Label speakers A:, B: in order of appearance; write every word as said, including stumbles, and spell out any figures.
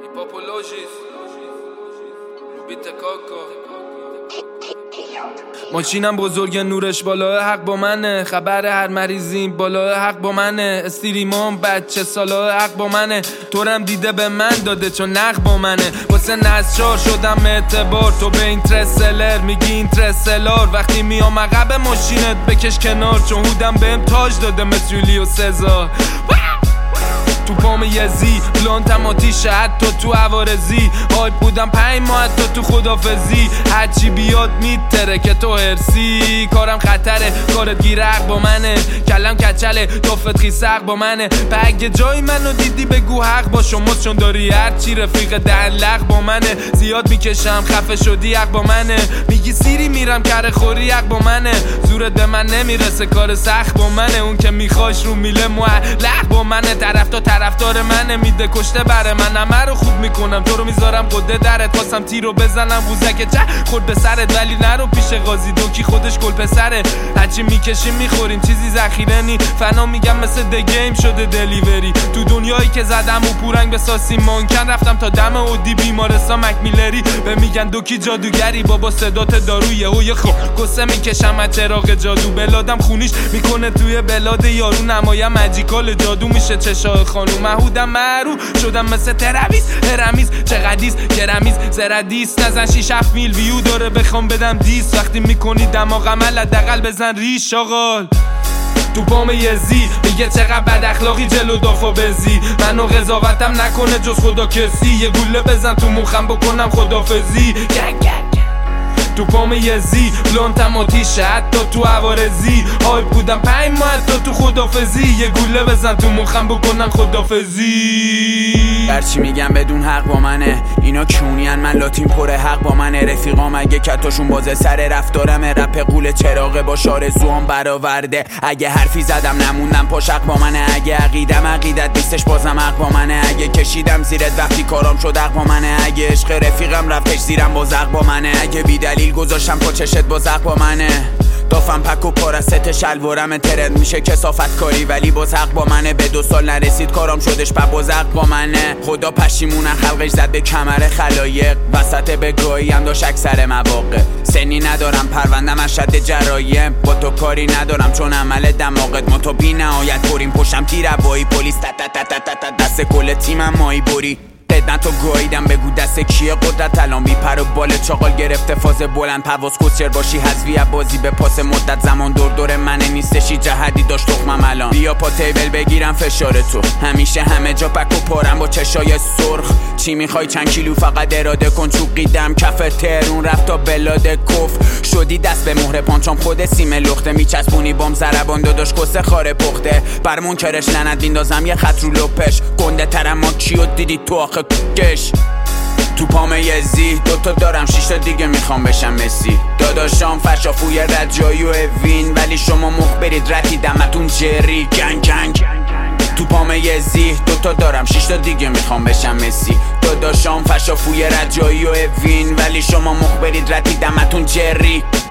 A: Hipopologis Lubita Coco ماشینم بزرگ نورش بالا حق با منه، خبر هر مریضیم بالا حق با منه، استریمام بچه سالا حق با منه، تورم دیده به من داده چون نق با منه، واسه نزچار شدم اعتبار، تو به این ترسلر میگی این ترسلار، وقتی میام عقب ماشینت بکش کنار، چون هودم بهم تاج داده مثل یولیو سزار، تو پام یزی بلانتم آتیشه حتی تو عوارزی، هایپ بودم پنج ماه حتی تو خدافزی، هرچی بیاد میتره که تو هرسی، کارم خطره کارت گیر حق با منه، کلم کچله دافت خیس حق با منه، پگه جای منو دیدی بگو حق با شماست، چون داری هرچی رفیق دهن لق با منه، زیاد میکشم خفه شدی حق با منه، میگی سیری میرم کره خوری حق با منه، زورت به من نمیرسه کار سخت با منه، اون که میخواش رو میله معلق با منه، طرف تا طرفدار منه میده کشته بره من، همه رو خوب میکنم تو رو میذارم قده درت، خواستم تیر رو بزنم ووزک چه خورد به سرت، ولی نرو پیش قاضی دوکی خودش گل پسره، هرچی میکشیم میخوریم چیزی ذخیره نی، فنا میگم مثل دگیم شده دلیوری، تو دنیایی که زدم و پورنگ به ساسی مانکن، رفتم تا دم اودی بیمارستان مکمیلری، به میگن دوکی جادوگری بابا صدات دارویه و یه خب قصه میکشم از چراغ جادو، بلادم خونیش میکنه توی بلاد یارو، نمایم ماجیکال جادو میشه چشای خانوم، محودم معروف شدم مثل ترویس هرمیز، چقدیس گرمیز زردیس، نزن شیش هفت میل ویو داره بخوام بدم دیس، وقتی میکنی دماغم حداقل بزن ریش آقال، تو پام یزی میگه چقدر بد اخلاقی جلو دافا بزی، منو قضاوتم نکنه جز خدا کسی، یه گوله بزن تو مخم بکنم خدافزی، گنگ گنگ تو پام یزی بلانتم آتیشه حتی تو عوارزی، هایپ بودم پنج ماه حتی تو خدافزی، یه گوله بزن تو مخم بکنن خدافزی،
B: هرچی میگم بدون حق با منه، اینا کونین من لاتین پره حق با منه، رفیقام اگه کتاشون بازه سر رفتارم، رپ قول چراغ با شارزوام برآورده، اگه حرفی زدم نموندم پاش حق با منه، اگه عقیدم عقیدت نیستش بازم حق با منه، اگه کشیدم زیرت وقتی کارام شد حق با منه، اگه عشق رفیقم رفتش زیرم باز حق با منه، اگه بی دلیل گذاشتم پا چشت باز حق با منه، دافم پک و پارست شلوارم ترند میشه کسافت کاری، ولی باز حق با منه، به دو سال نرسید کارام شدش پا باز حق با منه، خدا پشیمونه خلقش زد به کمر خلایق، وسط بگاهی هم داشت اکثر مواقع، سنی ندارم پروندم از شد جرایم، با تو کاری ندارم چون عمل دماغت، ما تو بی نهایت بریم پشتم تیر هوایی، پلیس تا تا تا تا تا دست کل تیمم مایی بری، قدنت و گاییدم بگو دست کیه قدرت الان بی پر و بال چاقال گرفته فاز بلند پرواز کسچر باشی حذفی بازی به پاس مدت زمان دور دور منه نیستشی جهدی داشت تخمم الان، بیا پا تیبل بگیرم فشار تو، همیشه همه جا پک و پارم با چشای سرخ، چی میخوای چند کیلو فقط اراده کن، چوقیدم کف ترون رفت تا بلاد کف، شدی دست به مهر پانچام خود سیم لخته، میچسبونی بام زربان داداش کسه خاره پخته، بر منکرش لعنت بیندازم یه خط رو لپش، گنده ترم ما کیو دیدی تو آخه کش، تو پام یزی دوتا دارم شیشتا دیگه میخوام بشم مسی، داداشام فشافوی رجایی و اوین، ولی شما مخبرید رتی دمتون جری گنگ گنگ، تو پام یزی دوتا دارم شیشتا دیگه میخوام بشم مسی، داداشام فشافوی رجایی و اوین، ولی شما مخبرید رتی دمتون جری